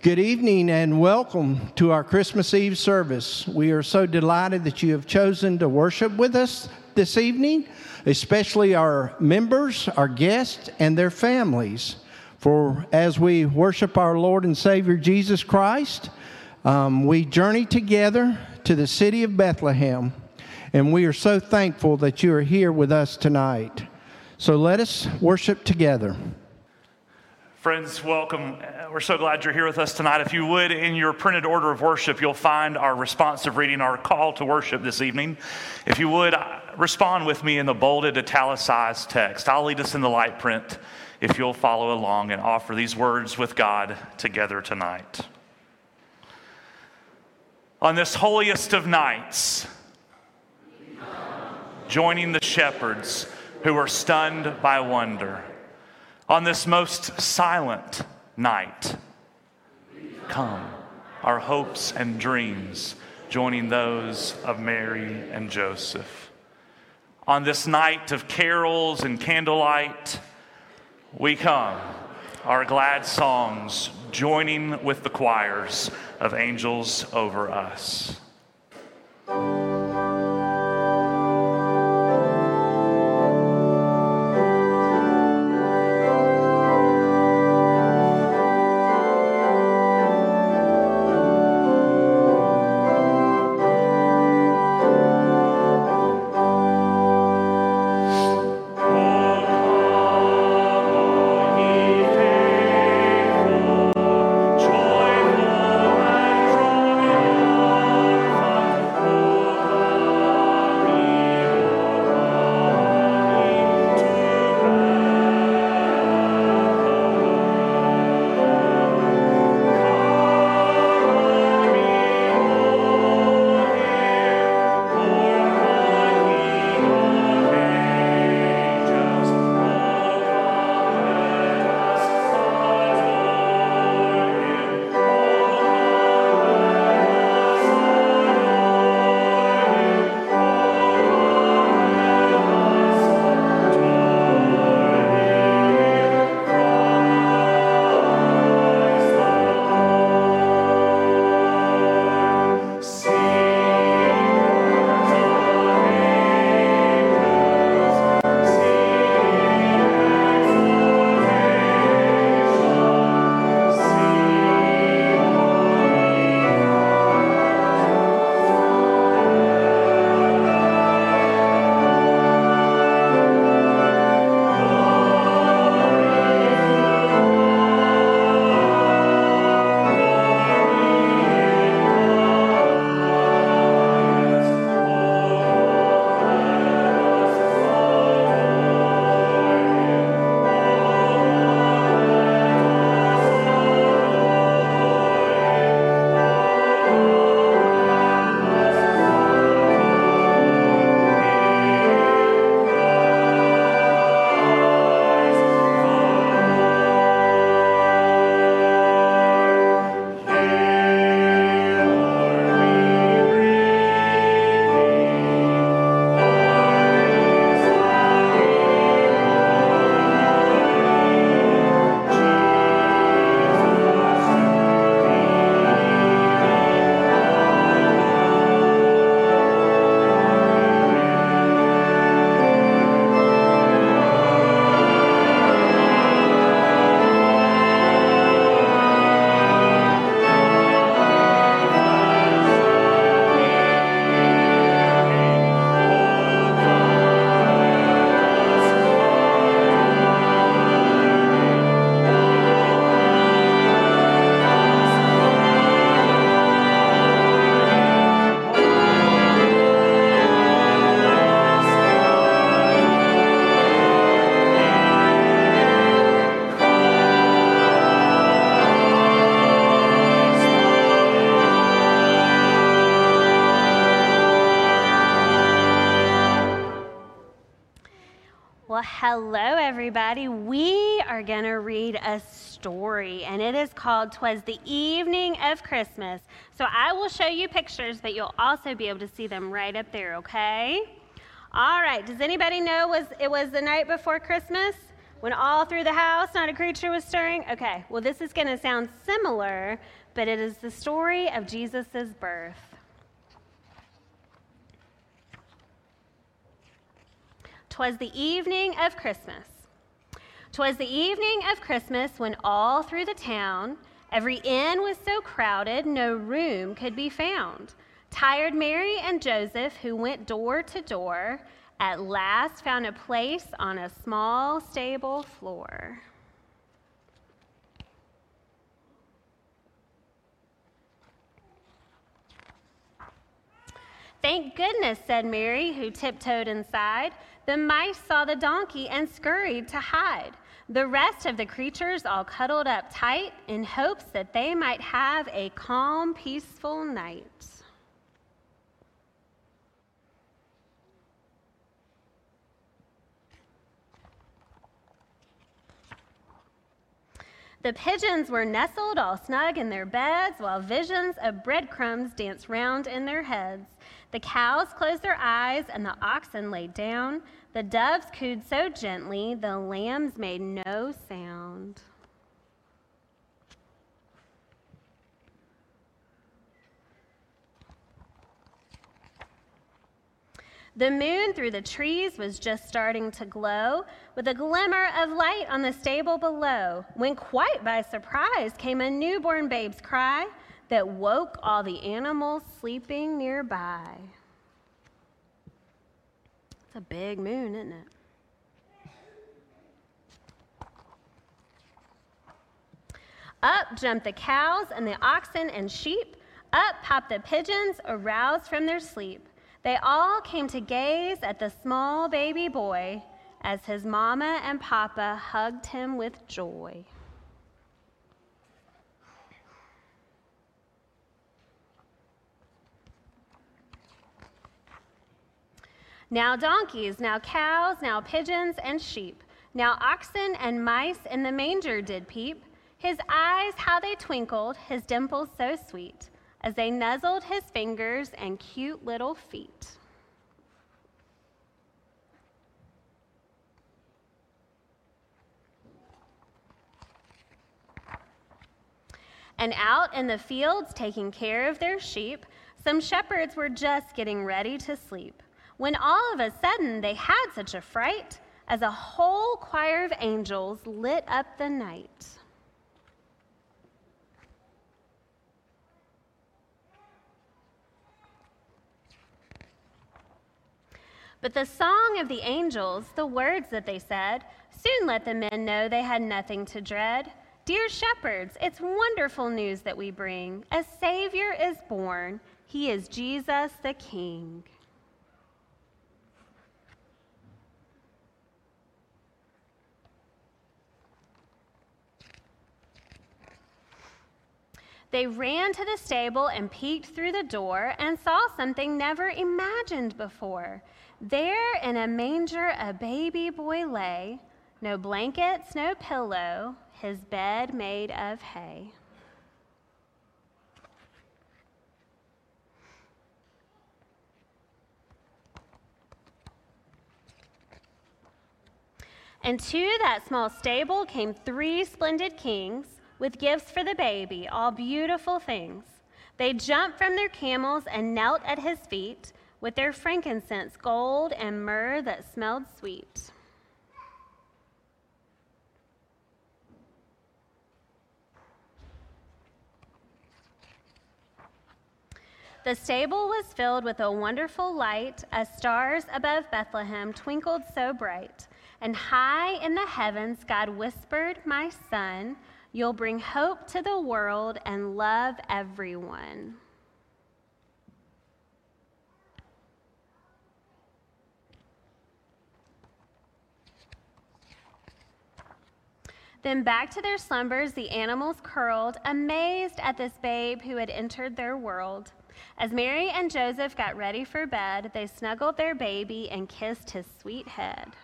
Good evening and welcome to our Christmas Eve service. We are so delighted that you have chosen to worship with us this evening, especially our members, our guests, and their families. For as we worship our Lord and Savior Jesus Christ, we journey together to the city of Bethlehem, and we are so thankful that you are here with us tonight. So let us worship together. Friends, welcome. We're so glad you're here with us tonight. If you would, in your printed order of worship, you'll find our responsive reading, our call to worship this evening. If you would, respond with me in the bolded, italicized text. I'll lead us in the light print if you'll follow along and offer these words with God together tonight. On this holiest of nights, joining the shepherds who are stunned by wonder. On this most silent night, come, our hopes and dreams, joining those of Mary and Joseph. On this night of carols and candlelight, we come, our glad songs, joining with the choirs of angels over us. Hello, everybody. We are going to read a story, and it is called "'Twas the Evening of Christmas." So I will show you pictures, but you'll also be able to see them right up there, okay? All right. Does anybody know it was the night before Christmas? When all through the house not a creature was stirring? Okay, well, this is going to sound similar, but it is the story of Jesus' birth. "'Twas the evening of Christmas. 'Twas the evening of Christmas when all through the town every inn was so crowded no room could be found. Tired Mary and Joseph, who went door to door, at last found a place on a small stable floor. Thank goodness, said Mary, who tiptoed inside. The mice saw the donkey and scurried to hide. The rest of the creatures all cuddled up tight in hopes that they might have a calm, peaceful night. The pigeons were nestled all snug in their beds, while visions of breadcrumbs danced round in their heads. The cows closed their eyes, and the oxen laid down. The doves cooed so gently, the lambs made no sound. The moon through the trees was just starting to glow, with a glimmer of light on the stable below, when quite by surprise came a newborn babe's cry that woke all the animals sleeping nearby. It's a big moon, isn't it? Up jumped the cows and the oxen and sheep. Up popped the pigeons, aroused from their sleep. They all came to gaze at the small baby boy as his mama and papa hugged him with joy. Now donkeys, now cows, now pigeons and sheep, now oxen and mice in the manger did peep. His eyes, how they twinkled, his dimples so sweet, as they nuzzled his fingers and cute little feet. And out in the fields taking care of their sheep, some shepherds were just getting ready to sleep, when all of a sudden they had such a fright as a whole choir of angels lit up the night. But the song of the angels, the words that they said, soon let the men know they had nothing to dread. Dear shepherds, it's wonderful news that we bring. A Savior is born. He is Jesus the King. They ran to the stable and peeked through the door and saw something never imagined before. There in a manger a baby boy lay, no blankets, no pillow, his bed made of hay. And to that small stable came 3 splendid kings with gifts for the baby, all beautiful things. They jumped from their camels and knelt at his feet, with their frankincense, gold, and myrrh that smelled sweet. The stable was filled with a wonderful light, as stars above Bethlehem twinkled so bright. And high in the heavens God whispered, "My son, you'll bring hope to the world and love everyone." Then back to their slumbers the animals curled, amazed at this babe who had entered their world. As Mary and Joseph got ready for bed, they snuggled their baby and kissed his sweet head.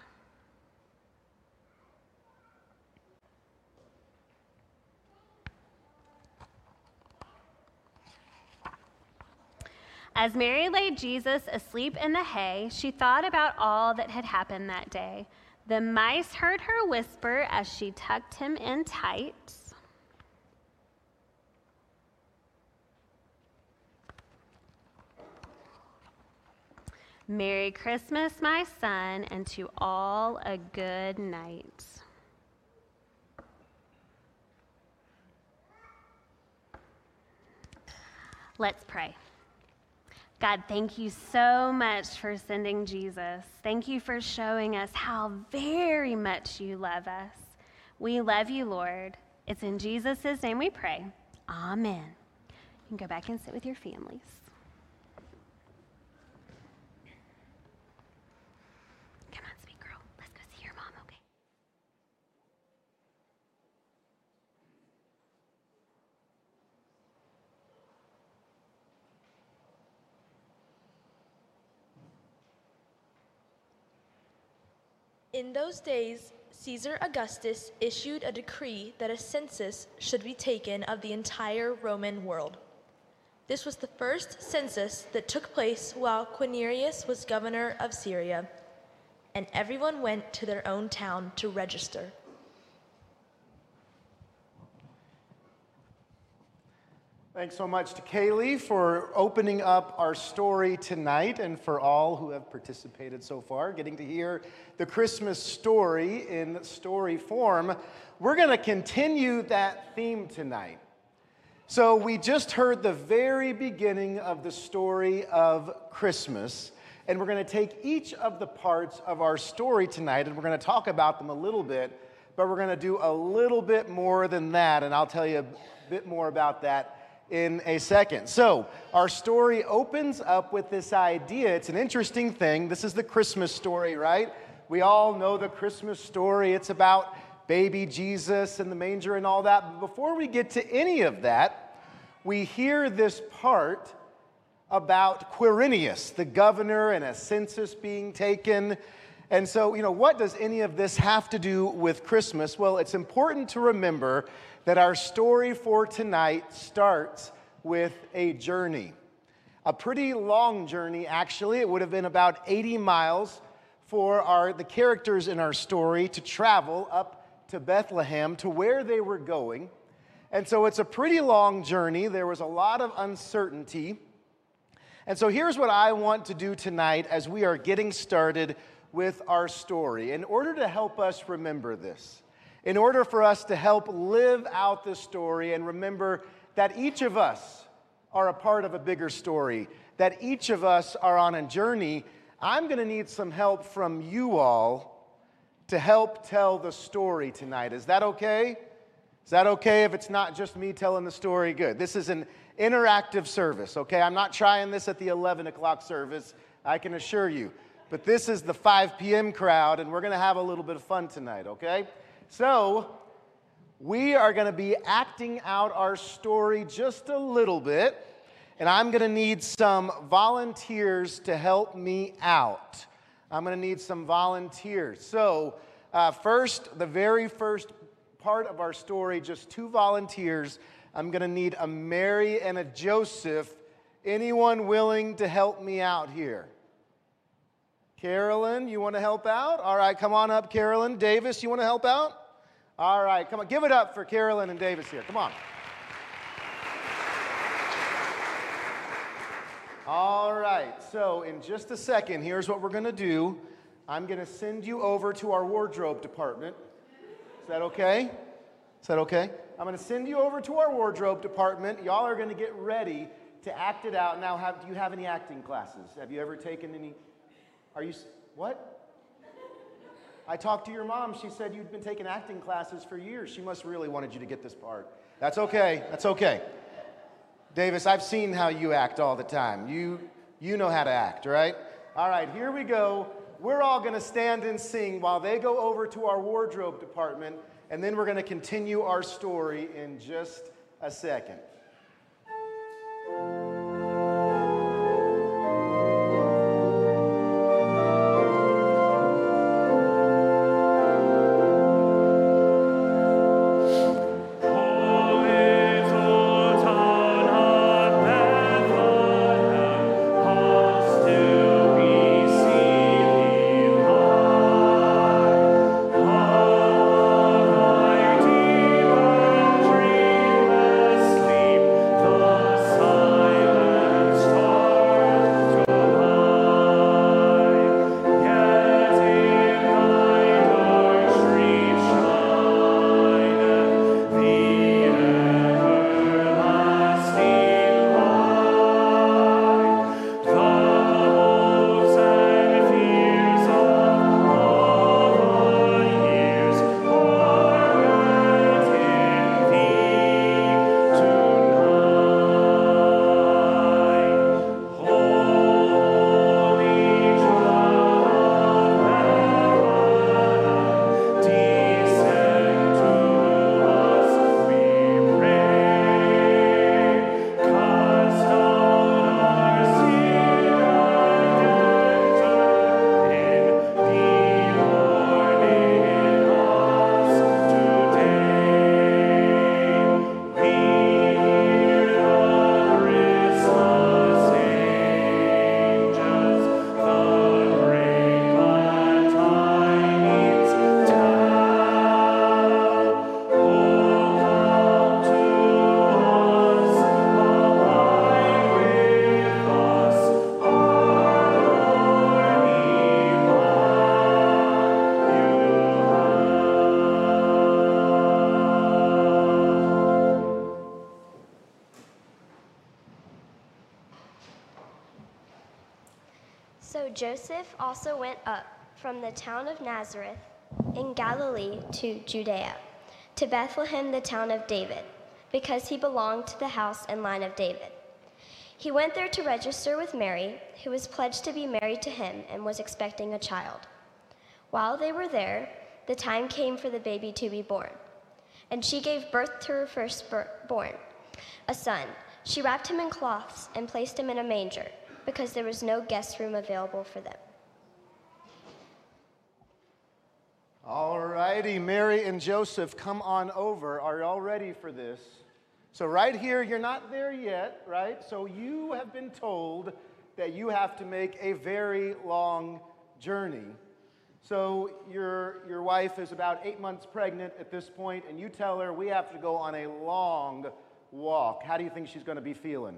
As Mary laid Jesus asleep in the hay, she thought about all that had happened that day. The mice heard her whisper as she tucked him in tight. Merry Christmas, my son, and to all a good night. Let's pray. God, thank you so much for sending Jesus. Thank you for showing us how very much you love us. We love you, Lord. It's in Jesus' name we pray. Amen. You can go back and sit with your families. Come on, sweet girl. Let's go see your mom, okay? In those days, Caesar Augustus issued a decree that a census should be taken of the entire Roman world. This was the first census that took place while Quirinius was governor of Syria, and everyone went to their own town to register. Thanks so much to Kaylee for opening up our story tonight, and for all who have participated so far, getting to hear the Christmas story in story form. We're going to continue that theme tonight. So we just heard the very beginning of the story of Christmas, and we're going to take each of the parts of our story tonight, and we're going to talk about them a little bit, but we're going to do a little bit more than that, and I'll tell you a bit more about that in a second. So our story opens up with this idea. It's an interesting thing. This is the Christmas story, right? We all know the Christmas story. It's about baby Jesus and the manger and all that. But before we get to any of that, we hear this part about Quirinius, the governor, and a census being taken. And so, what does any of this have to do with Christmas? Well, it's important to remember that our story for tonight starts with a journey. A pretty long journey, actually. It would have been about 80 miles for the characters in our story to travel up to Bethlehem to where they were going. And so it's a pretty long journey. There was a lot of uncertainty. And so here's what I want to do tonight as we are getting started with our story. In order to help us remember this, in order for us to help live out the story and remember that each of us are a part of a bigger story, that each of us are on a journey, I'm going to need some help from you all to help tell the story tonight. Is that okay? Is that okay if it's not just me telling the story? Good. This is an interactive service, okay? I'm not trying this at the 11 o'clock service, I can assure you. But this is the 5 p.m. crowd, and we're going to have a little bit of fun tonight, okay? So, we are going to be acting out our story just a little bit, and I'm going to need some volunteers to help me out. I'm going to need some volunteers. So, the very first part of our story, just 2 volunteers. I'm going to need a Mary and a Joseph. Anyone willing to help me out here? Carolyn, you want to help out? All right, come on up, Carolyn. Davis, you want to help out? All right, come on. Give it up for Carolyn and Davis here. Come on. All right, so in just a second, here's what we're going to do. I'm going to send you over to our wardrobe department. Is that okay? Is that okay? I'm going to send you over to our wardrobe department. Y'all are going to get ready to act it out. Now, do you have any acting classes? Have you ever taken any? What? I talked to your mom. She said you'd been taking acting classes for years. She must really wanted you to get this part. That's okay. That's okay. Davis, I've seen how you act all the time. You know how to act, right? All right, here we go. We're all going to stand and sing while they go over to our wardrobe department, and then we're going to continue our story in just a second. So Joseph also went up from the town of Nazareth in Galilee to Judea, to Bethlehem, the town of David, because he belonged to the house and line of David. He went there to register with Mary, who was pledged to be married to him and was expecting a child. While they were there, the time came for the baby to be born, and she gave birth to her firstborn, a son. She wrapped him in cloths and placed him in a manger, because there was no guest room available for them. All righty, Mary and Joseph, come on over. Are you all ready for this? So right here, you're not there yet, right? So you have been told that you have to make a very long journey. So your wife is about 8 months pregnant at this point, and you tell her we have to go on a long walk. How do you think she's going to be feeling?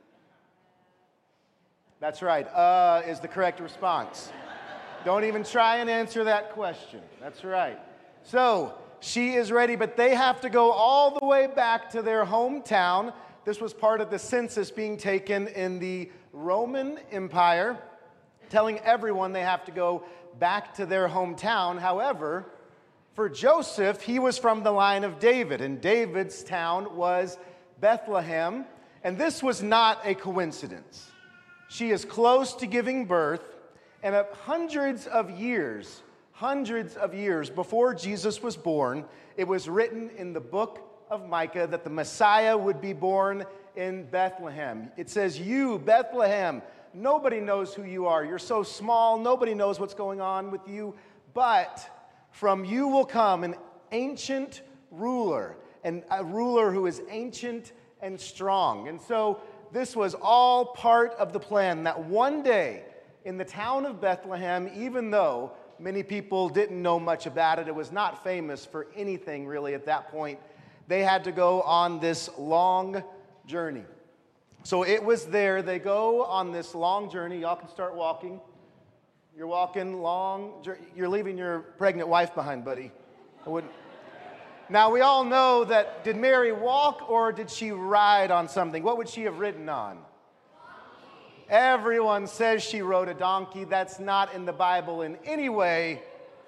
That's right. Is the correct response. Don't even try and answer that question. That's right. So she is ready, but they have to go all the way back to their hometown. This was part of the census being taken in the Roman Empire, telling everyone they have to go back to their hometown. However, for Joseph, he was from the line of David, and David's town was Bethlehem, and this was not a coincidence. She is close to giving birth, and hundreds of years before Jesus was born, it was written in the book of Micah that the Messiah would be born in Bethlehem. It says, "You, Bethlehem, nobody knows who you are. You're so small, nobody knows what's going on with you. But from you will come an ancient ruler, and a ruler who is ancient and strong." And so this was all part of the plan, that one day in the town of Bethlehem, even though many people didn't know much about it, it was not famous for anything really at that point, they had to go on this long journey. So it was there. They go on this long journey. Y'all can start walking. You're walking long. You're leaving your pregnant wife behind, buddy. I wouldn't. Now, we all know that, did Mary walk or did she ride on something? What would she have ridden on? Everyone says she rode a donkey. That's not in the Bible in any way.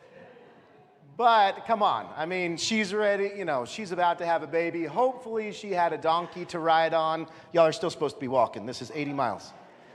But come on, I mean, she's ready, she's about to have a baby. Hopefully she had a donkey to ride on. Y'all are still supposed to be walking. This is 80 miles.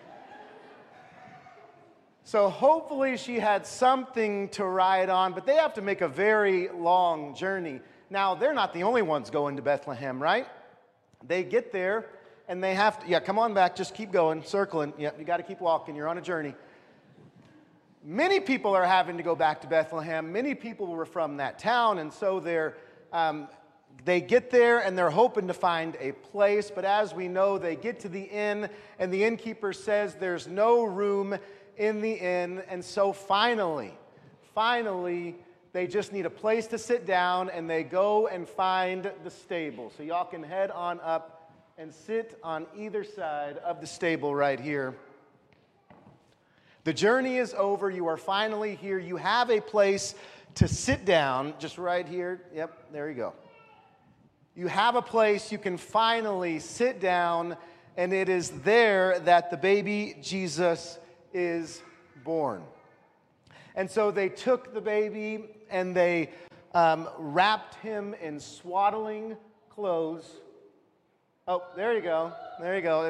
So hopefully she had something to ride on, but they have to make a very long journey. Now, they're not the only ones going to Bethlehem, right? They get there, and they have to, come on back, just keep going, circling. Yep, you got to keep walking. You're on a journey. Many people are having to go back to Bethlehem. Many people were from that town, and so they get there, and they're hoping to find a place. But as we know, they get to the inn, and the innkeeper says there's no room in the inn. And so finally, they just need a place to sit down, and they go and find the stable. So y'all can head on up and sit on either side of the stable right here. The journey is over. You are finally here. You have a place to sit down, just right here. Yep, there you go. You have a place you can finally sit down, and it is there that the baby Jesus is born. And so they took the baby and they wrapped him in swaddling clothes. Oh, there you go. There you go.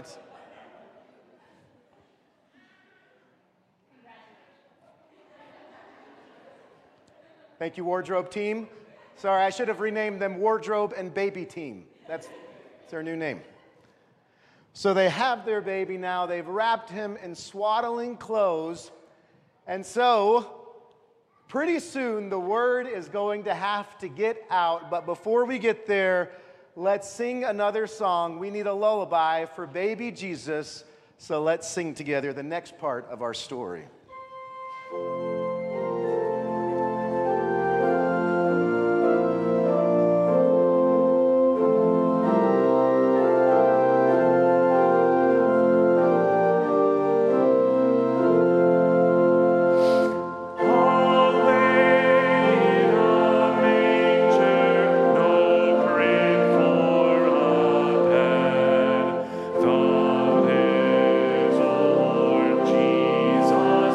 Thank you, wardrobe team. Sorry, I should have renamed them wardrobe and baby team. That's their new name. So they have their baby now. They've wrapped him in swaddling clothes. And so pretty soon the word is going to have to get out. But before we get there, let's sing another song. We need a lullaby for baby Jesus. So let's sing together the next part of our story. Jesus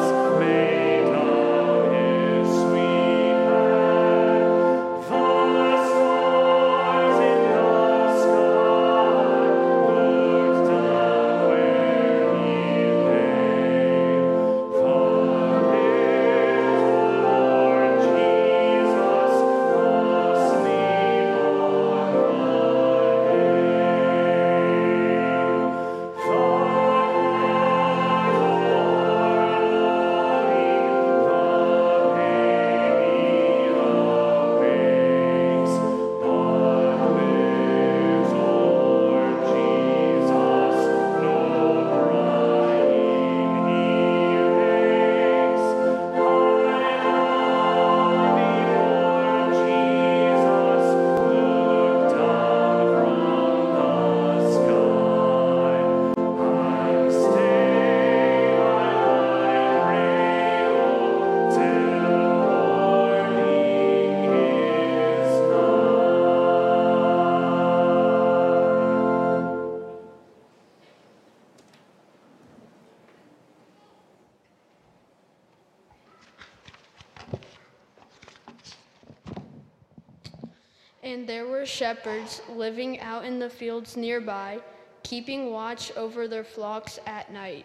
And there were shepherds living out in the fields nearby, keeping watch over their flocks at night.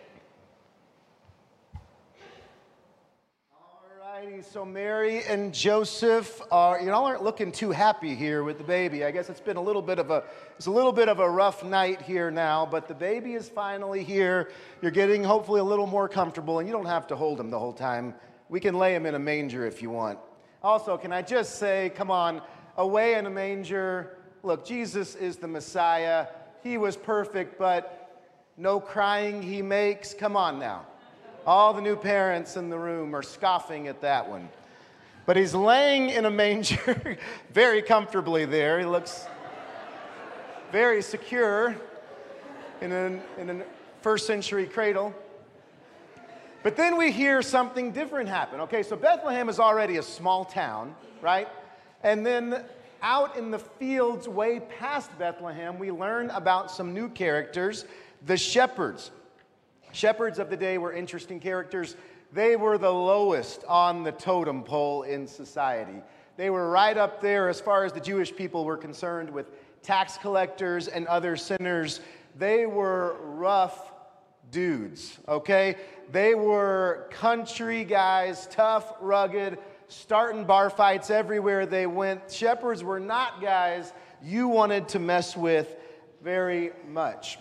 Alrighty, so Mary and Joseph aren't looking too happy here with the baby. I guess it's a little bit of a rough night here now, but the baby is finally here. You're getting hopefully a little more comfortable, and you don't have to hold him the whole time. We can lay him in a manger if you want. Also, can I just say, come on, away in a manger. Look, Jesus is the Messiah. He was perfect, but no crying he makes. Come on now. All the new parents in the room are scoffing at that one. But he's laying in a manger very comfortably there. He looks very secure in a first century cradle. But then we hear something different happen. Okay, so Bethlehem is already a small town, right? And then out in the fields way past Bethlehem, we learn about some new characters, the shepherds. Shepherds of the day were interesting characters. They were the lowest on the totem pole in society. They were right up there as far as the Jewish people were concerned with tax collectors and other sinners. They were rough dudes, okay? They were country guys, tough, rugged, starting bar fights everywhere they went. Shepherds were not guys you wanted to mess with very much.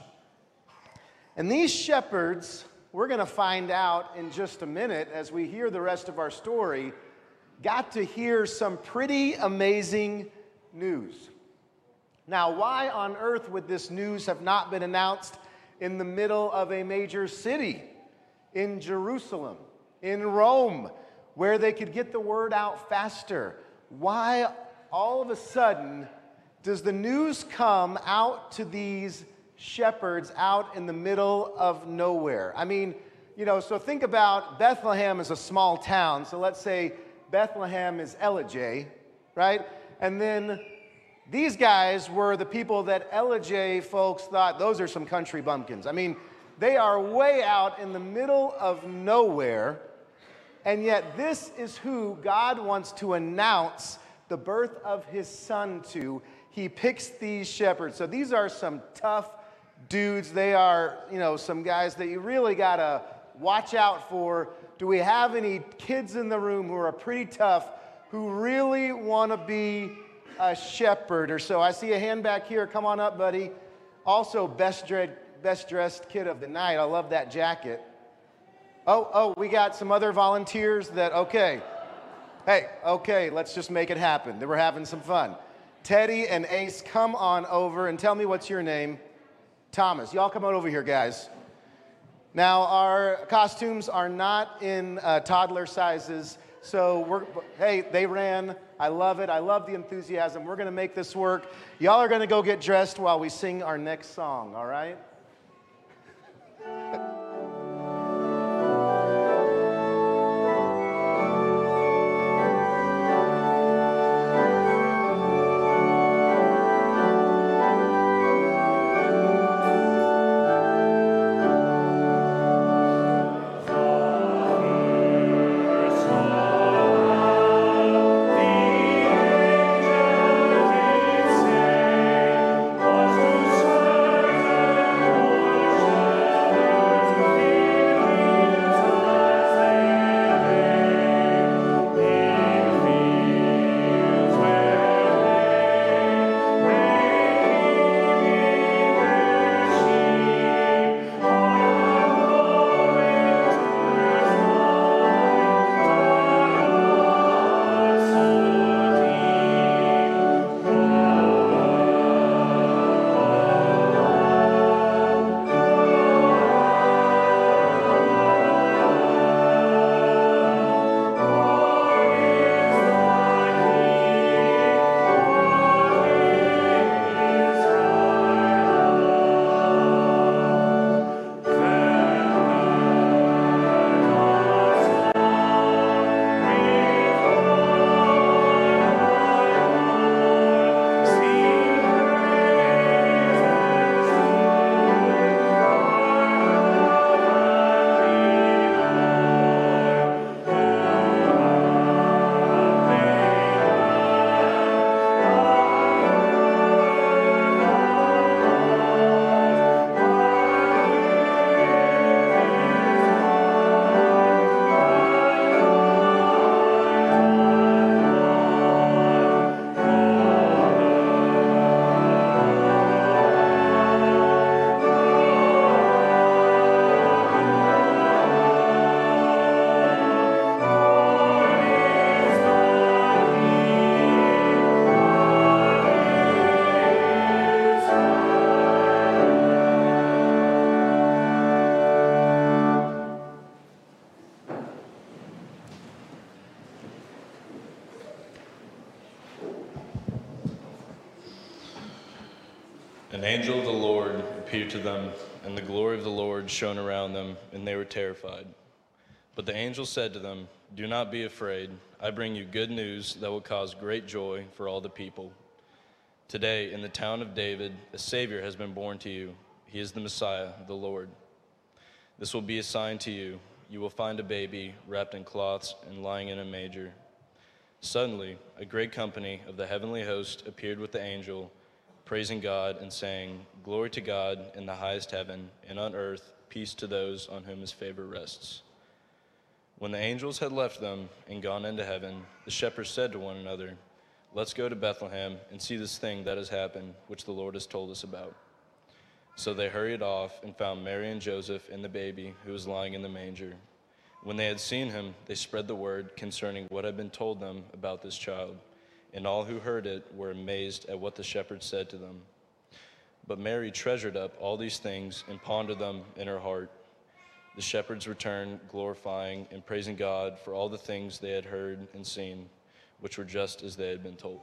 And these shepherds, we're going to find out in just a minute as we hear the rest of our story, got to hear some pretty amazing news. Now, why on earth would this news have not been announced in the middle of a major city, in Jerusalem, in Rome, where they could get the word out faster? Why all of a sudden does the news come out to these shepherds out in the middle of nowhere? I mean, so think about Bethlehem is a small town. So let's say Bethlehem is Elijah, right? And then these guys were the people that Elijah folks thought, those are some country bumpkins. I mean, they are way out in the middle of nowhere. And yet this is who God wants to announce the birth of his son to. He picks these shepherds. So these are some tough dudes. They are, some guys that you really got to watch out for. Do we have any kids in the room who are pretty tough, who really want to be a shepherd or so? I see a hand back here. Come on up, buddy. Also, best dressed kid of the night. I love that jacket. Oh, we got some other volunteers okay. Hey, okay, let's just make it happen. We're having some fun. Teddy and Ace, come on over and tell me what's your name. Thomas. Y'all come on over here, guys. Now, our costumes are not in toddler sizes, so they ran. I love it. I love the enthusiasm. We're going to make this work. Y'all are going to go get dressed while we sing our next song, all right? An angel of the Lord appeared to them, and the glory of the Lord shone around them, and they were terrified. But the angel said to them, "Do not be afraid. I bring you good news that will cause great joy for all the people. Today, in the town of David, a Savior has been born to you. He is the Messiah, the Lord. This will be a sign to you. You will find a baby wrapped in cloths and lying in a manger." Suddenly, a great company of the heavenly host appeared with the angel, praising God and saying, "Glory to God in the highest heaven, and on earth peace to those on whom his favor rests." When the angels had left them and gone into heaven, the shepherds said to one another, "Let's go to Bethlehem and see this thing that has happened, which the Lord has told us about." So they hurried off and found Mary and Joseph and the baby who was lying in the manger. When they had seen him, they spread the word concerning what had been told them about this child, and all who heard it were amazed at what the shepherds said to them. But Mary treasured up all these things and pondered them in her heart. The shepherds returned, glorifying and praising God for all the things they had heard and seen, which were just as they had been told.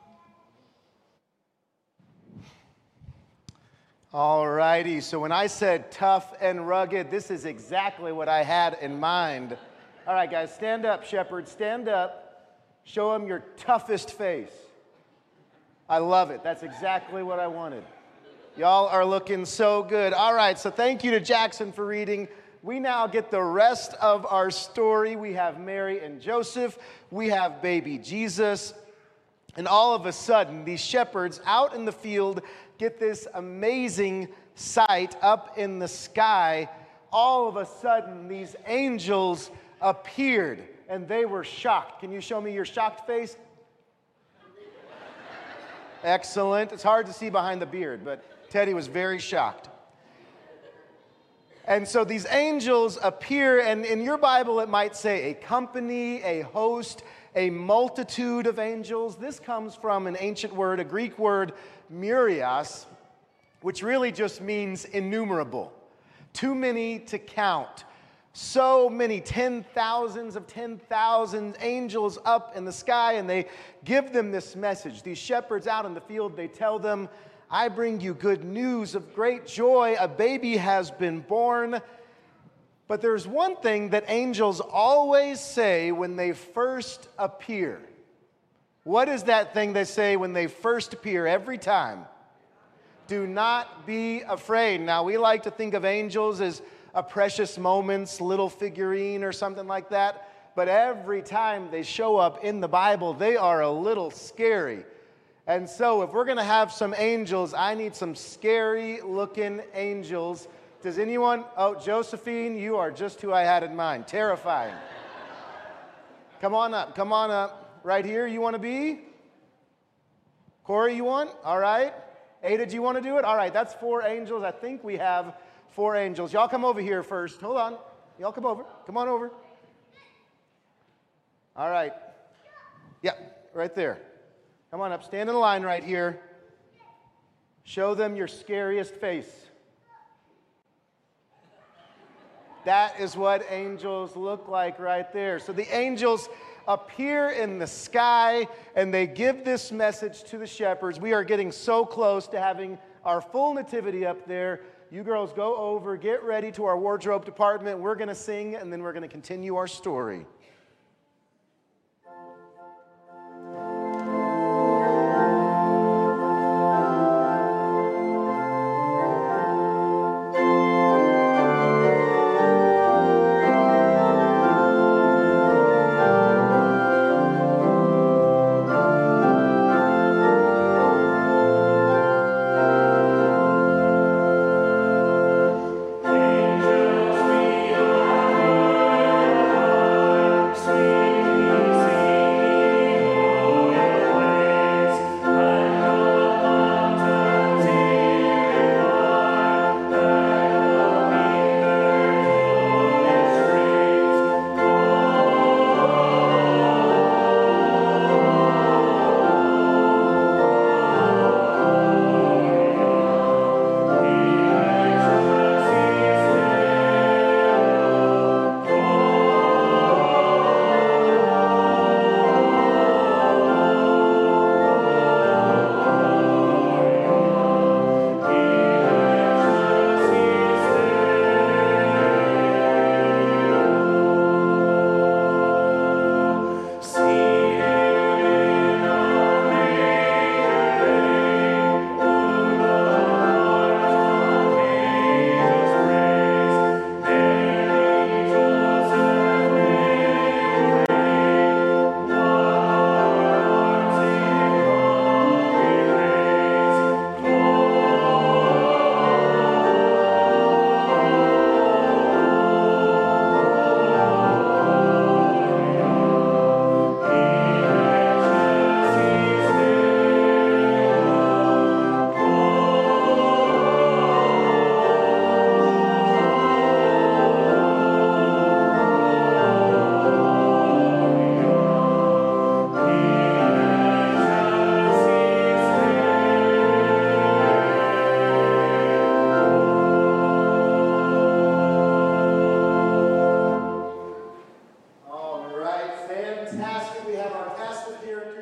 All righty, so when I said tough and rugged, this is exactly what I had in mind. All right, guys, stand up, shepherds, stand up. Show them your toughest face. I love it. That's exactly what I wanted. Y'all are looking so good. All right, so thank you to Jackson for reading. We now get the rest of our story. We have Mary and Joseph. We have baby Jesus. And all of a sudden, these shepherds out in the field get this amazing sight up in the sky. All of a sudden, these angels appeared, and they were shocked. Can you show me your shocked face? Excellent. It's hard to see behind the beard, but Teddy was very shocked. And so these angels appear, and in your Bible it might say a company, a host, a multitude of angels. This comes from an ancient word, a Greek word, myrios, which really just means innumerable. Too many to count. So many, 10,000s of 10,000 angels up in the sky, and they give them this message. These shepherds out in the field, they tell them, "I bring you good news of great joy. A baby has been born." But there's one thing that angels always say when they first appear. What is that thing they say when they first appear every time? Do not be afraid. Now, we like to think of angels as a Precious Moments little figurine or something like that. But every time they show up in the Bible, they are a little scary. And so if we're going to have some angels, I need some scary-looking angels. Does anyone? Oh, Josephine, you are just who I had in mind. Terrifying. Come on up. Come on up. Right here, you want to be? Corey, you want? All right. Ada, do you want to do it? All right, that's 4 angels. I think we have 4 angels. Y'all come over here first. Hold on. Y'all come over. Come on over. All right. Yeah, right there. Come on up. Stand in the line right here. Show them your scariest face. That is what angels look like right there. So the angels appear in the sky, and they give this message to the shepherds. We are getting so close to having our full nativity up there. You girls go over, get ready to our wardrobe department. We're going to sing, and then we're going to continue our story.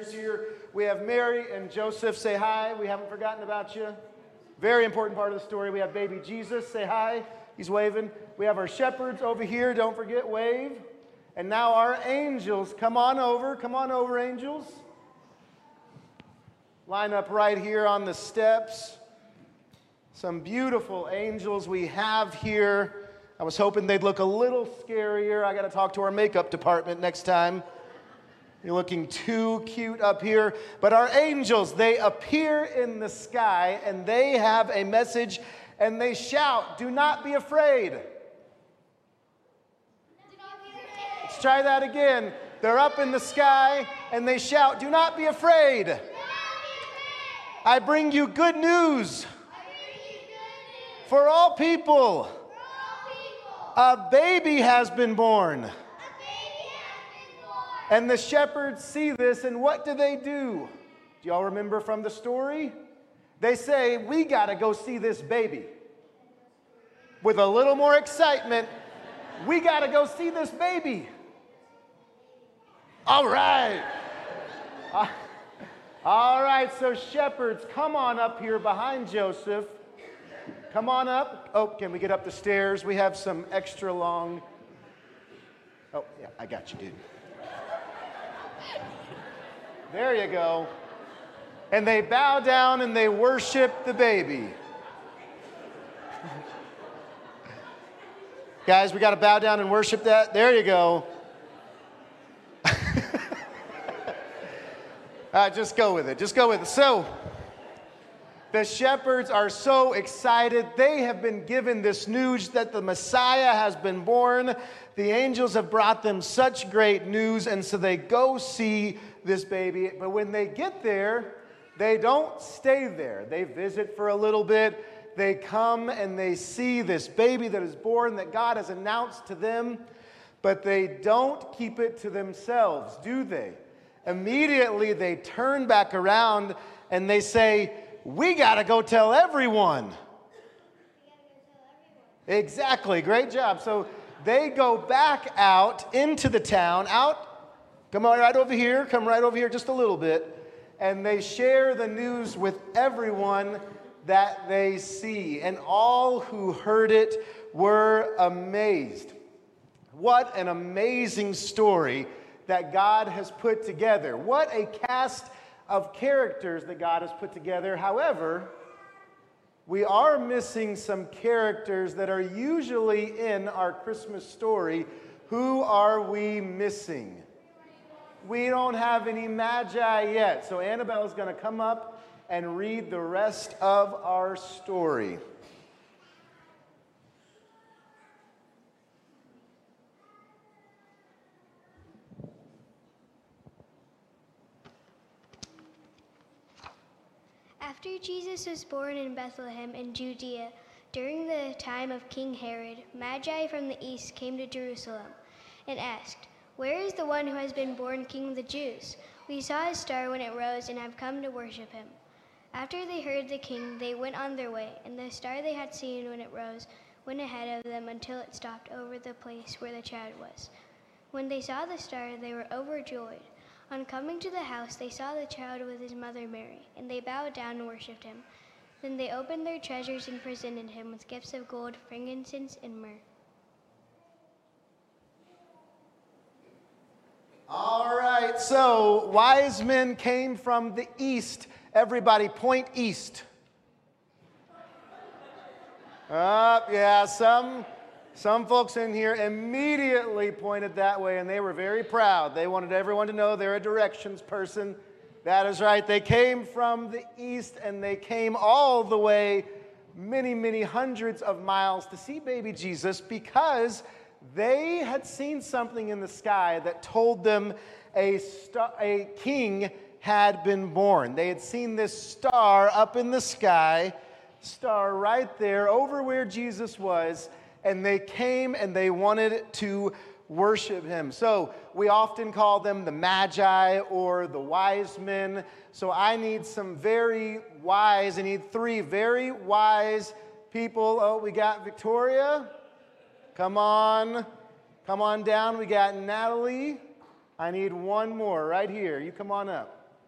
stairs here. We have Mary and Joseph. Say hi. We haven't forgotten about you. Very important part of the story. We have baby Jesus. Say hi. He's waving. We have our shepherds over here. Don't forget, wave. And now our angels. Come on over. Come on over, angels. Line up right here on the steps. Some beautiful angels we have here. I was hoping they'd look a little scarier. I got to talk to our makeup department next time. You're looking too cute up here. But our angels, they appear in the sky and they have a message and they shout, "Do not be afraid." Let's try that again. They're up in the sky and they shout, "Do not be afraid. I bring you good news for all people. A baby has been born." And the shepherds see this, and what do? Do y'all remember from the story? They say, "We got to go see this baby." With a little more excitement, "We got to go see this baby." All right. All right, so shepherds, come on up here behind Joseph. Come on up. Oh, can we get up the stairs? We have some extra long. Oh, yeah, I got you, dude. There you go. And they bow down and they worship the baby. Guys, we got to bow down and worship that. There you go. Just go with it. Just go with it. So, the shepherds are so excited. They have been given this news that the Messiah has been born. The angels have brought them such great news, and so they go see this baby. But when they get there, they don't stay there. They visit for a little bit. They come and they see this baby that is born that God has announced to them, but they don't keep it to themselves, do they? Immediately they turn back around and they say, "We got to go tell everyone." Exactly. Great job. So they go back out into the town, come on right over here, come right over here just a little bit, and they share the news with everyone that they see. And all who heard it were amazed. What an amazing story that God has put together. What a cast of characters that God has put together. However, we are missing some characters that are usually in our Christmas story. Who are we missing? We don't have any magi yet. So Annabelle is going to come up and read the rest of our story. After Jesus was born in Bethlehem in Judea, during the time of King Herod, Magi from the east came to Jerusalem and asked, "Where is the one who has been born King of the Jews? We saw his star when it rose and have come to worship him." After they heard the king, they went on their way, and the star they had seen when it rose went ahead of them until it stopped over the place where the child was. When they saw the star, they were overjoyed. On coming to the house, they saw the child with his mother Mary, and they bowed down and worshipped him. Then they opened their treasures and presented him with gifts of gold, frankincense, and myrrh. All right, so wise men came from the east. Everybody point east. Yeah, some folks in here immediately pointed that way, and they were very proud. They wanted everyone to know they're a directions person. That is right. They came from the east, and they came all the way many, many hundreds of miles to see baby Jesus because they had seen something in the sky that told them a king had been born. They had seen this star up in the sky, star right there over where Jesus was, and they came and they wanted to worship him. So we often call them the Magi or the wise men. So I need some very wise, I need 3 very wise people. Oh, we got Victoria. Come on down. We got Natalie. I need one more right here. You come on up.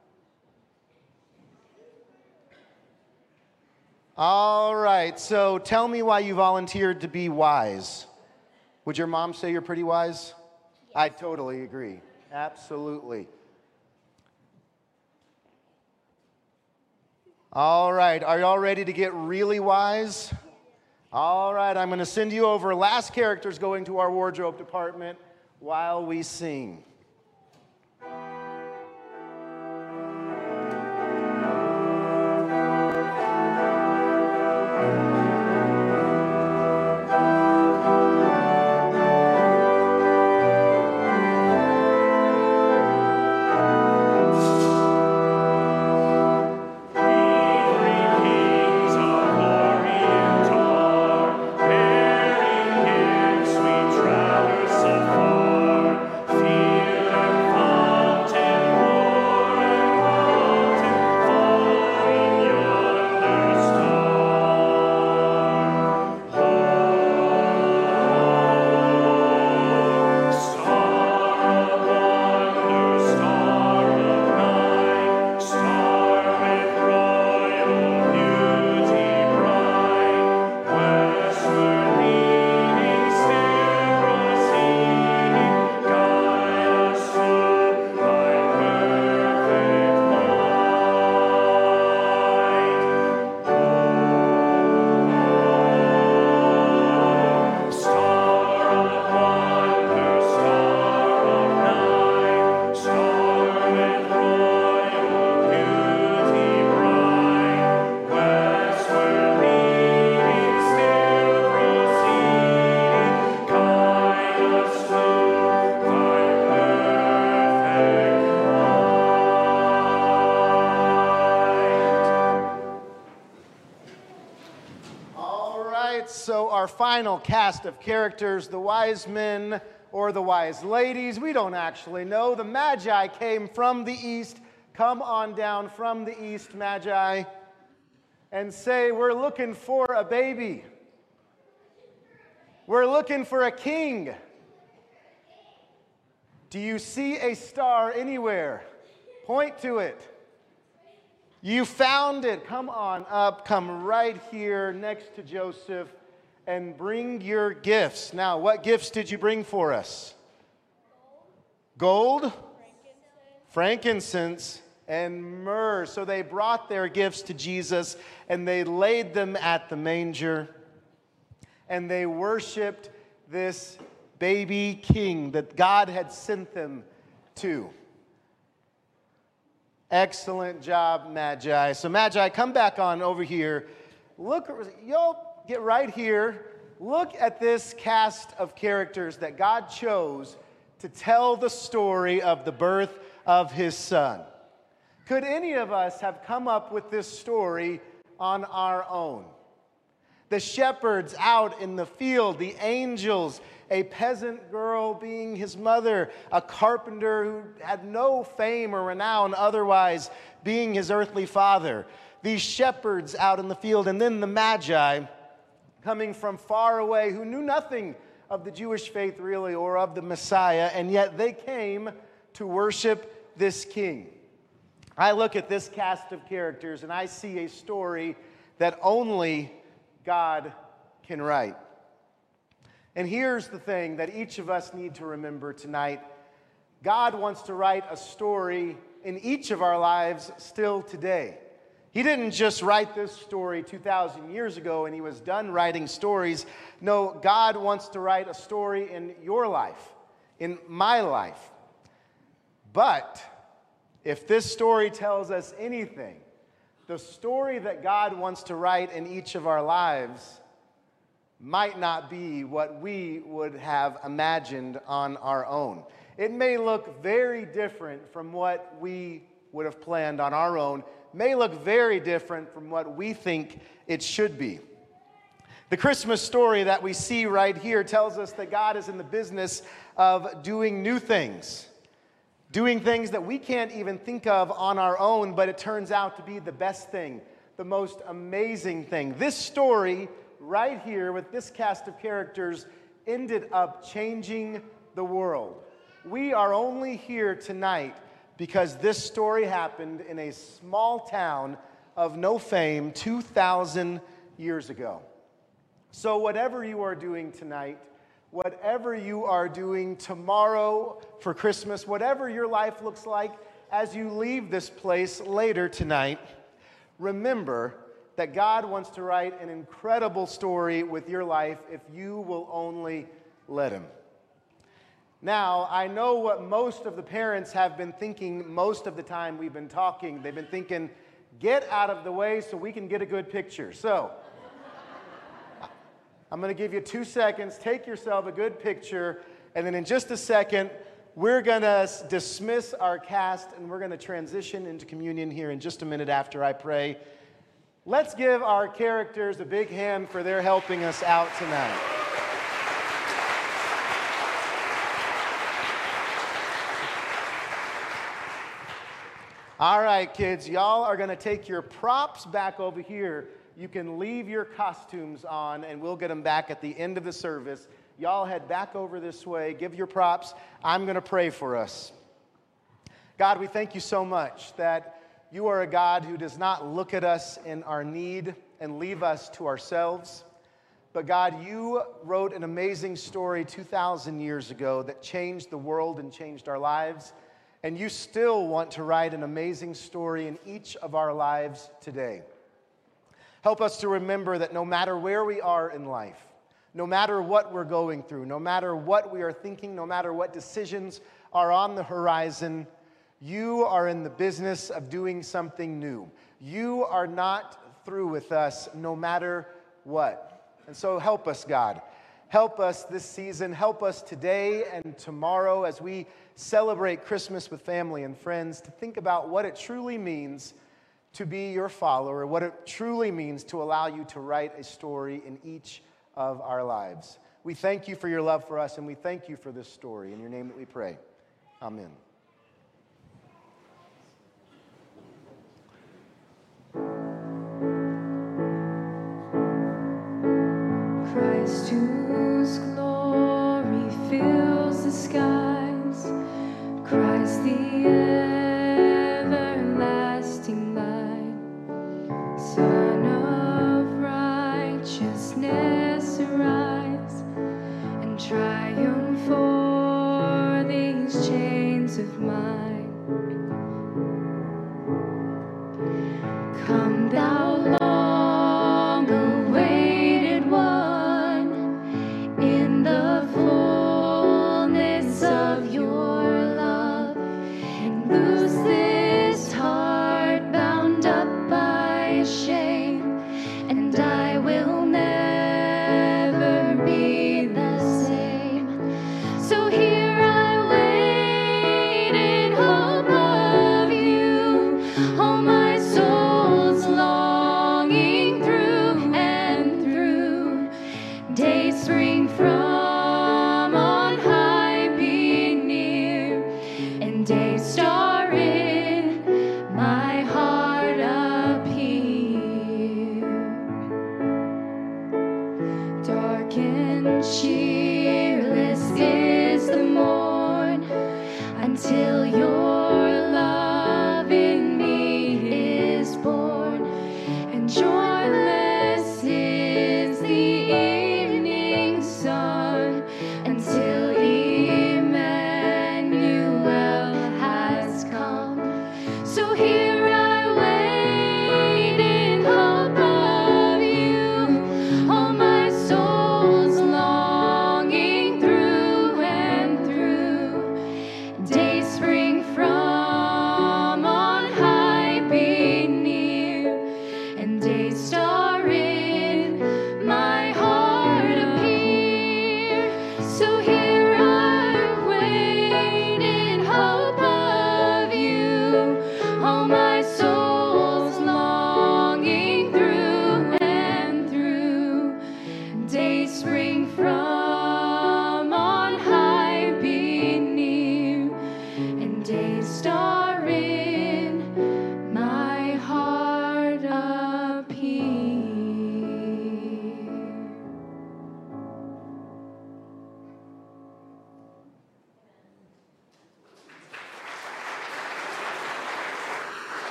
All right, so tell me why you volunteered to be wise. Would your mom say you're pretty wise? Yes. I totally agree. Absolutely. All right, are y'all ready to get really wise? All right, I'm going to send you over. Last character's going to our wardrobe department while we sing. So our final cast of characters, the wise men or the wise ladies, we don't actually know. The Magi came from the east. Come on down from the east, Magi, and say, we're looking for a baby. We're looking for a king. Do you see a star anywhere? Point to it. You found it. Come on up. Come right here next to Joseph and bring your gifts. Now, what gifts did you bring for us? Gold, frankincense, and myrrh. So they brought their gifts to Jesus and they laid them at the manger and they worshiped this baby king that God had sent them to. Excellent job, Magi. So Magi, come back on over here. Look, you'll get right here. Look at this cast of characters that God chose to tell the story of the birth of his son. Could any of us have come up with this story on our own? The shepherds out in the field, the angels, a peasant girl being his mother, a carpenter who had no fame or renown otherwise being his earthly father. These shepherds out in the field, and then the Magi coming from far away who knew nothing of the Jewish faith really or of the Messiah, and yet they came to worship this king. I look at this cast of characters and I see a story that only God can write. And here's the thing that each of us need to remember tonight. God wants to write a story in each of our lives still today. He didn't just write this story 2,000 years ago and he was done writing stories. No, God wants to write a story in your life, in my life. But if this story tells us anything, the story that God wants to write in each of our lives might not be what we would have imagined on our own. It may look very different from what we would have planned on our own, may look very different from what we think it should be. The Christmas story that we see right here tells us that God is in the business of doing new things, doing things that we can't even think of on our own, but it turns out to be the best thing, the most amazing thing. This story right here with this cast of characters ended up changing the world. We are only here tonight because this story happened in a small town of no fame 2,000 years ago. So whatever you are doing tonight, whatever you are doing tomorrow for Christmas, whatever your life looks like as you leave this place later tonight, remember that God wants to write an incredible story with your life if you will only let Him. Now, I know what most of the parents have been thinking most of the time we've been talking. They've been thinking, get out of the way so we can get a good picture. So, I'm going to give you 2 seconds. Take yourself a good picture, and then in just a second, we're going to dismiss our cast, and we're going to transition into communion here in just a minute after I pray. Let's give our characters a big hand for their helping us out tonight. All right, kids, y'all are going to take your props back over here. You can leave your costumes on, and we'll get them back at the end of the service. Y'all head back over this way. Give your props. I'm going to pray for us. God, we thank you so much that you are a God who does not look at us in our need and leave us to ourselves. But God, you wrote an amazing story 2,000 years ago that changed the world and changed our lives. And you still want to write an amazing story in each of our lives today. Help us to remember that no matter where we are in life, no matter what we're going through, no matter what we are thinking, no matter what decisions are on the horizon, you are in the business of doing something new. You are not through with us no matter what. And so help us, God. Help us this season. Help us today and tomorrow as we celebrate Christmas with family and friends to think about what it truly means to be your follower, what it truly means to allow you to write a story in each of our lives. We thank you for your love for us, and we thank you for this story. In your name that we pray. Amen. Christ, whose glory fills the skies, Christ the everlasting light, Son of righteousness, arise and triumph for these chains of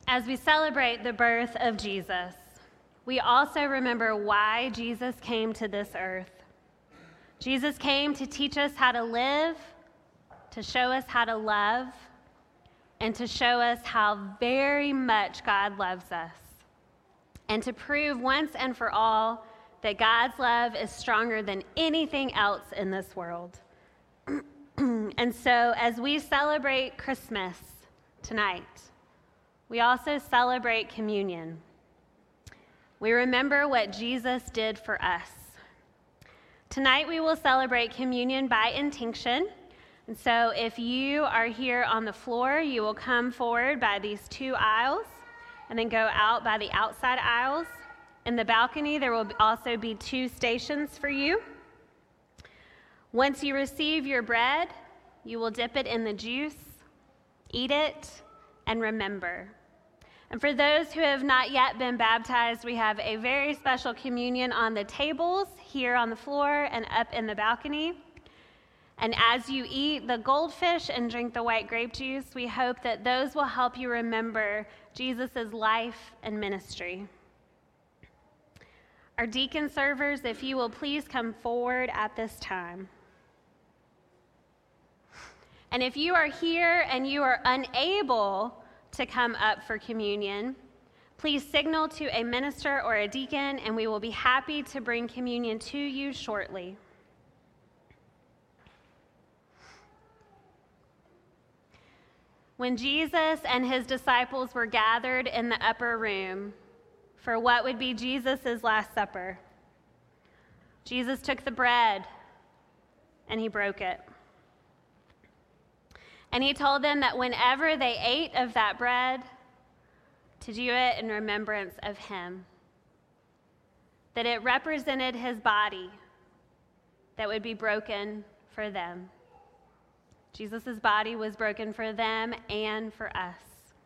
As we celebrate the birth of Jesus, we also remember why Jesus came to this earth. Jesus came to teach us how to live, to show us how to love, and to show us how very much God loves us, and to prove once and for all that God's love is stronger than anything else in this world. And so as we celebrate Christmas tonight, we also celebrate communion. We remember what Jesus did for us. Tonight we will celebrate communion by intinction. And so if you are here on the floor, you will come forward by these two aisles and then go out by the outside aisles. In the balcony, there will also be 2 stations for you. Once you receive your bread, you will dip it in the juice, eat it, and remember. And for those who have not yet been baptized, we have a very special communion on the tables here on the floor and up in the balcony. And as you eat the goldfish and drink the white grape juice, we hope that those will help you remember Jesus' life and ministry. Our deacon servers, if you will please come forward at this time. And if you are here and you are unable to come up for communion, please signal to a minister or a deacon, and we will be happy to bring communion to you shortly. When Jesus and his disciples were gathered in the upper room for what would be Jesus' Last Supper, Jesus took the bread and he broke it. And he told them that whenever they ate of that bread, to do it in remembrance of him. That it represented his body that would be broken for them. Jesus' body was broken for them and for us.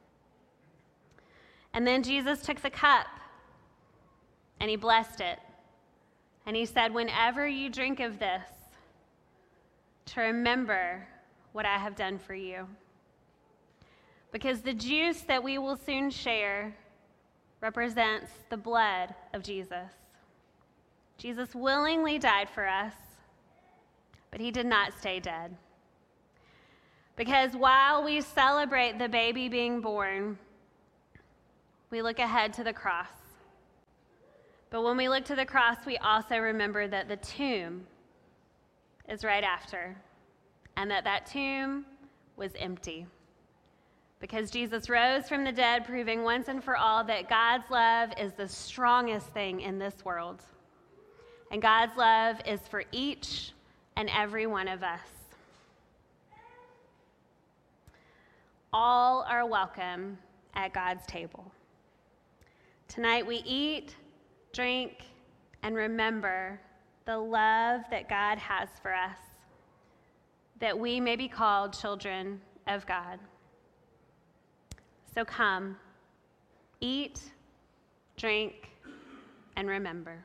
And then Jesus took the cup and he blessed it. And he said, whenever you drink of this, to remember what I have done for you. Because the juice that we will soon share represents the blood of Jesus. Jesus willingly died for us, but he did not stay dead. Because while we celebrate the baby being born, we look ahead to the cross. But when we look to the cross, we also remember that the tomb is right after, and that tomb was empty. Because Jesus rose from the dead, proving once and for all that God's love is the strongest thing in this world. And God's love is for each and every one of us. All are welcome at God's table. Tonight we eat, drink, and remember the love that God has for us, that we may be called children of God. So come, eat, drink, and remember.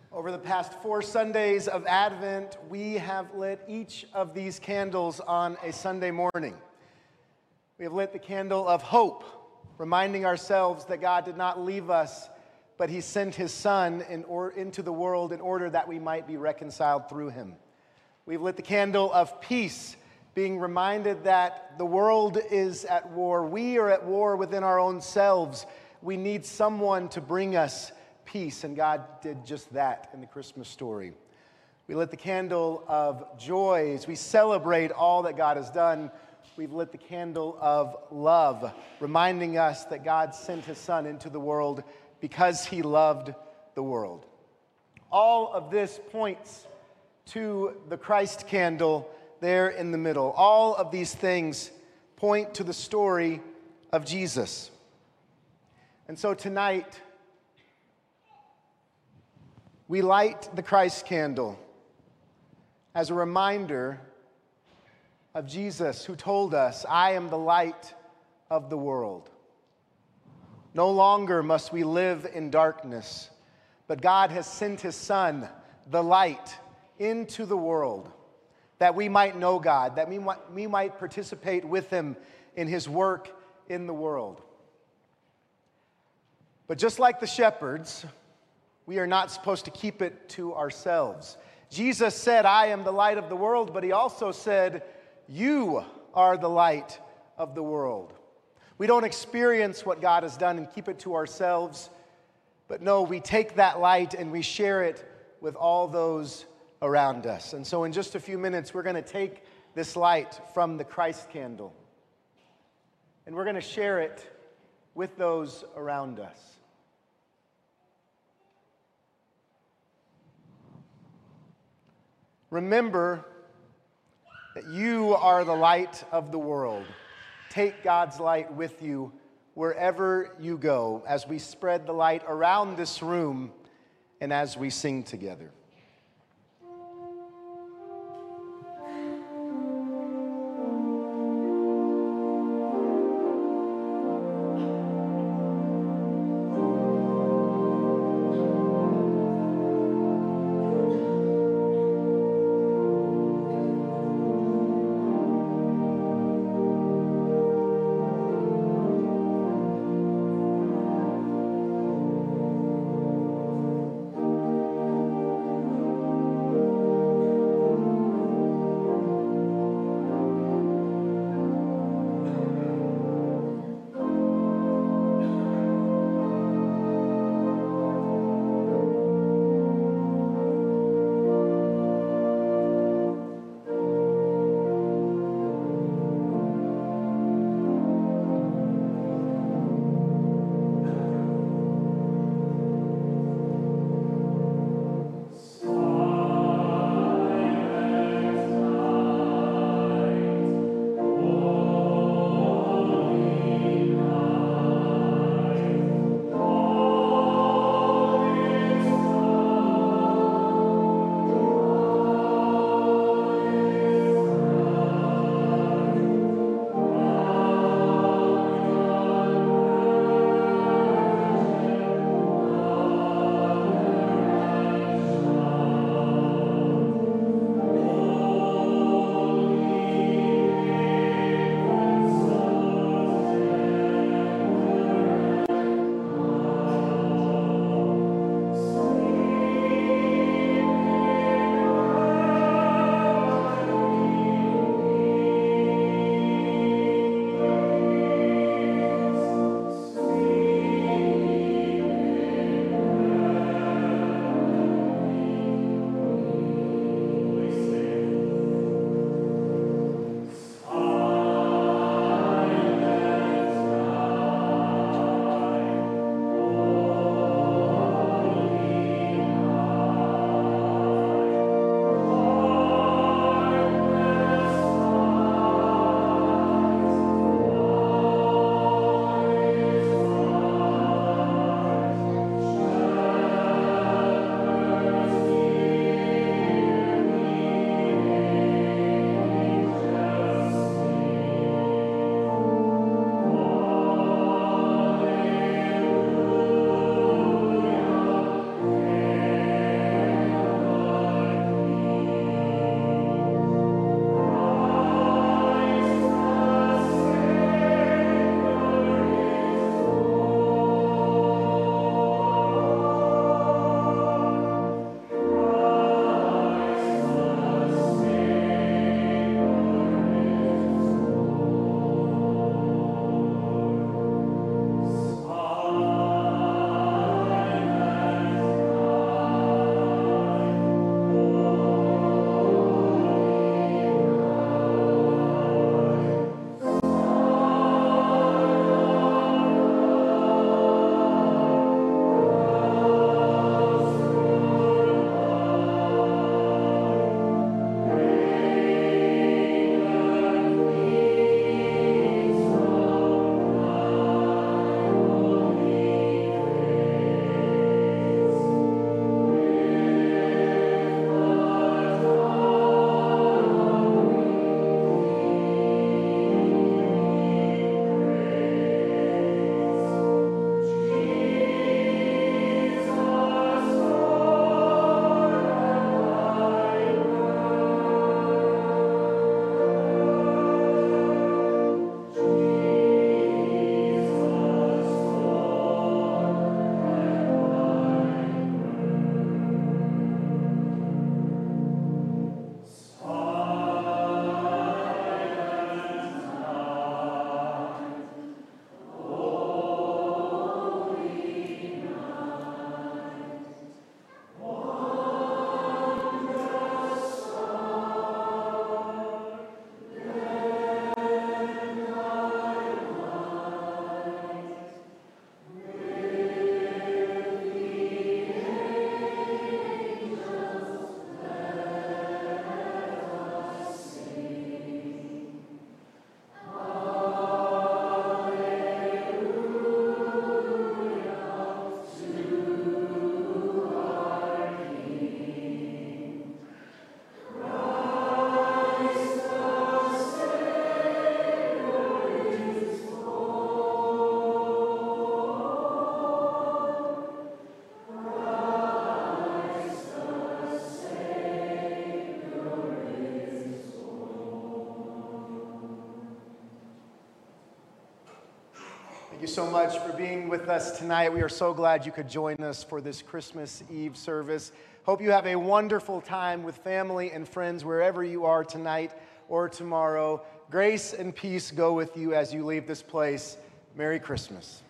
Over the past 4 Sundays of Advent, we have lit each of these candles on a Sunday morning. We have lit the candle of hope, reminding ourselves that God did not leave us, but He sent His Son into the world in order that we might be reconciled through Him. We've lit the candle of peace, being reminded that the world is at war. We are at war within our own selves. We need someone to bring us peace, and God did just that in the Christmas story. We lit the candle of joy as we celebrate all that God has done. We've lit the candle of love, reminding us that God sent His Son into the world because He loved the world. All of this points to the Christ candle there in the middle. All of these things point to the story of Jesus. And so tonight, we light the Christ candle as a reminder of Jesus, who told us, "I am the light of the world." No longer must we live in darkness, but God has sent His Son, the light, into the world, that we might know God, that we might participate with Him in His work in the world. But just like the shepherds, we are not supposed to keep it to ourselves. Jesus said, "I am the light of the world," but He also said, "You are the light of the world." We don't experience what God has done and keep it to ourselves, but no, we take that light and we share it with all those around us. And so in just a few minutes, we're going to take this light from the Christ candle, and we're going to share it with those around us. Remember that you are the light of the world. Take God's light with you wherever you go as we spread the light around this room and as we sing together. so much for being with us tonight. We are so glad you could join us for this Christmas Eve service. Hope you have a wonderful time with family and friends wherever you are tonight or tomorrow. Grace and peace go with you as you leave this place. Merry Christmas.